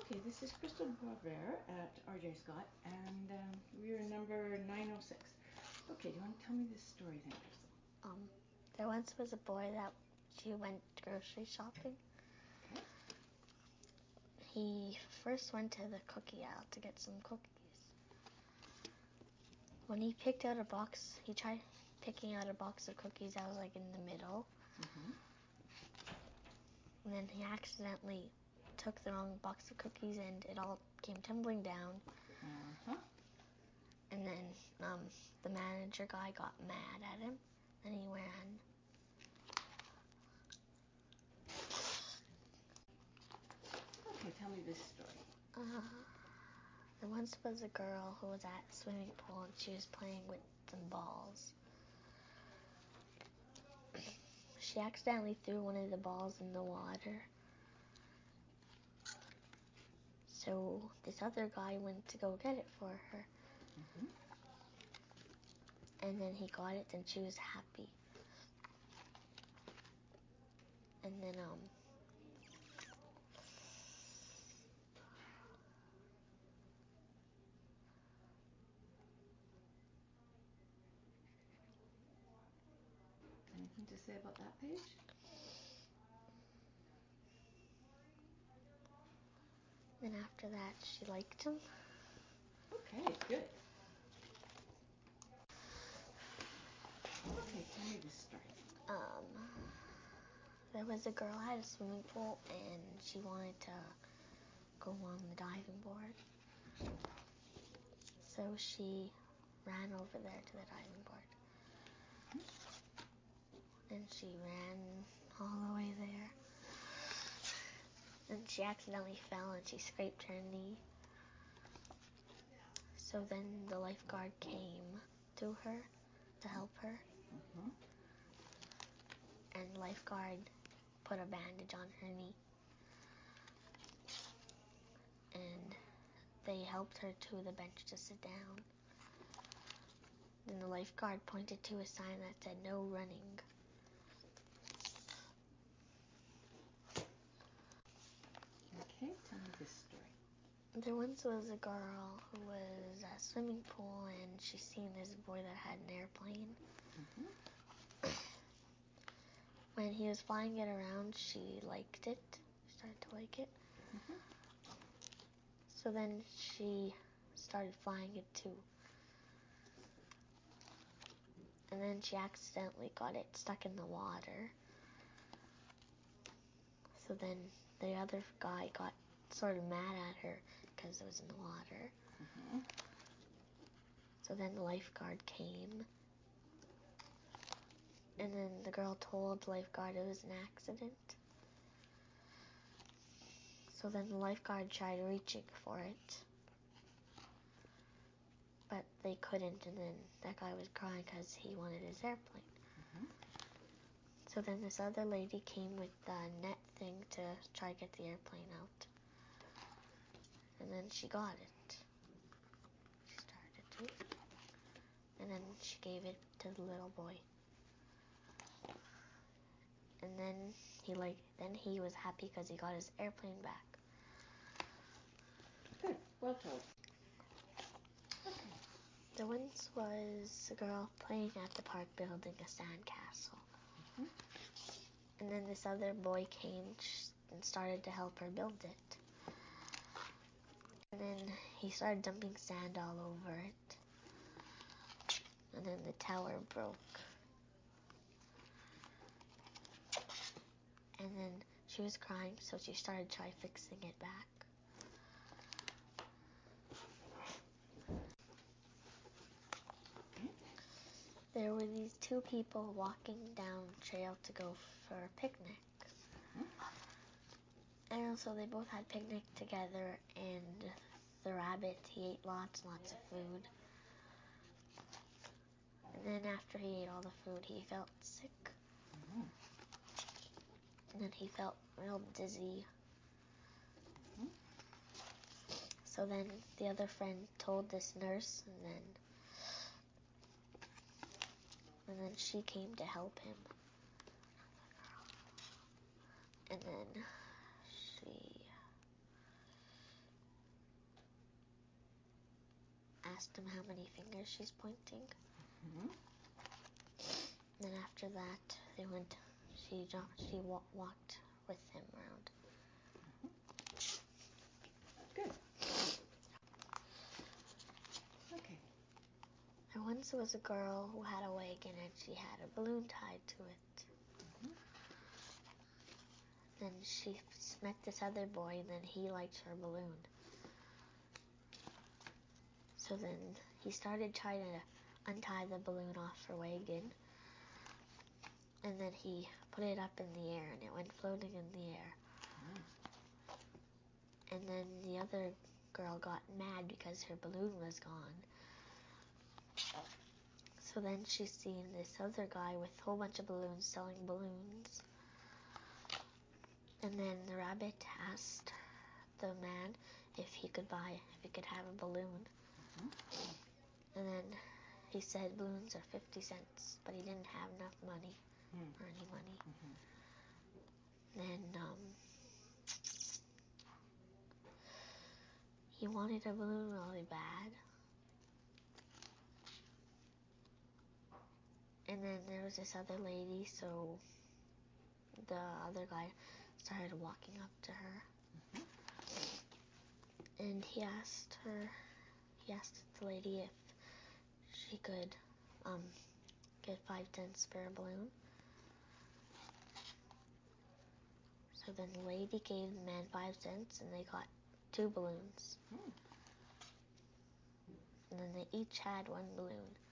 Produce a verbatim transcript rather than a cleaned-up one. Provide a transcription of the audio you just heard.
Okay, this is Crystal Boisvert at R J Scott, and um, we are number nine oh six. Okay, do you want to tell me this story then, Crystal? Um, there once was a boy that she went grocery shopping. Okay. He first went to the cookie aisle to get some cookies. When he picked out a box, he tried picking out a box of cookies that was like in the middle. Mm-hmm. And then he accidentally took the wrong box of cookies and it all came tumbling down. Uh-huh. And then um, the manager guy got mad at him and he ran. Okay, tell me this story. Uh, there once was a girl who was at a swimming pool and she was playing with some balls. She accidentally threw one of the balls in the water. So this other guy went to go get it for her. Mm-hmm. And then he got it and she was happy. And then, um, Anything to say about that page? then after that she liked him. Okay, good. Okay, tell me this story. Um, there was a girl at a swimming pool and she wanted to go on the diving board. So she ran over there to the diving board. And she ran all the way there. And she accidentally fell and she scraped her knee. So then the lifeguard came to her to help her. Mm-hmm. And the lifeguard put a bandage on her knee. And they helped her to the bench to sit down. Then the lifeguard pointed to a sign that said no running. Okay, tell me this story. There once was a girl who was at a swimming pool and she seen this boy that had an airplane. Mm-hmm. When he was flying it around, she liked it. She started to like it. Mm-hmm. So then she started flying it too. And then she accidentally got it stuck in the water. So then the other guy got sort of mad at her because it was in the water. Mm-hmm. So then the lifeguard came. And then the girl told the lifeguard it was an accident. So then the lifeguard tried reaching for it. But they couldn't, and then that guy was crying because he wanted his airplane. Mm-hmm. So then this other lady came with the net thing to try to get the airplane out. And then she got it. She started to. And then she gave it to the little boy. And then he like then he was happy because he got his airplane back. Good, well told. Okay. There once was a girl playing at the park building a sandcastle. Mm-hmm. And then this other boy came and started to help her build it. And then he started dumping sand all over it. And then the tower broke. And then she was crying, so she started trying fixing it back. Okay. There were these two people walking down the trail to go for a picnic. Mm-hmm. And also they both had picnic together, and the rabbit, he ate lots and lots of food. And then after he ate all the food, he felt sick. Mm-hmm. And then he felt real dizzy. Mm-hmm. So then the other friend told this nurse, and then and then she came to help him. And then she asked him how many fingers she's pointing. Mm-hmm. Then after that, they went. She jumped. She wa- walked with him around. Good. Okay. And once there was a girl who had a wagon and she had a balloon tied to it. Mm-hmm. Then she met this other boy, and then he liked her balloon. So then he started trying to untie the balloon off her wagon. And then he put it up in the air, and it went floating in the air. Mm. And then the other girl got mad because her balloon was gone. So then she seen this other guy with a whole bunch of balloons selling balloons. And then the rabbit asked the man if he could buy, if he could have a balloon. Mm-hmm. And then he said balloons are fifty cents, but he didn't have enough money, Mm. or any money. Mm-hmm. Then um, he wanted a balloon really bad. And then there was this other lady, so the other guy started walking up to her. Mm-hmm. And he asked her, he asked the lady if she could um, get five cents for a balloon. So then the lady gave the man five cents, and they got two balloons. Mm. And then they each had one balloon.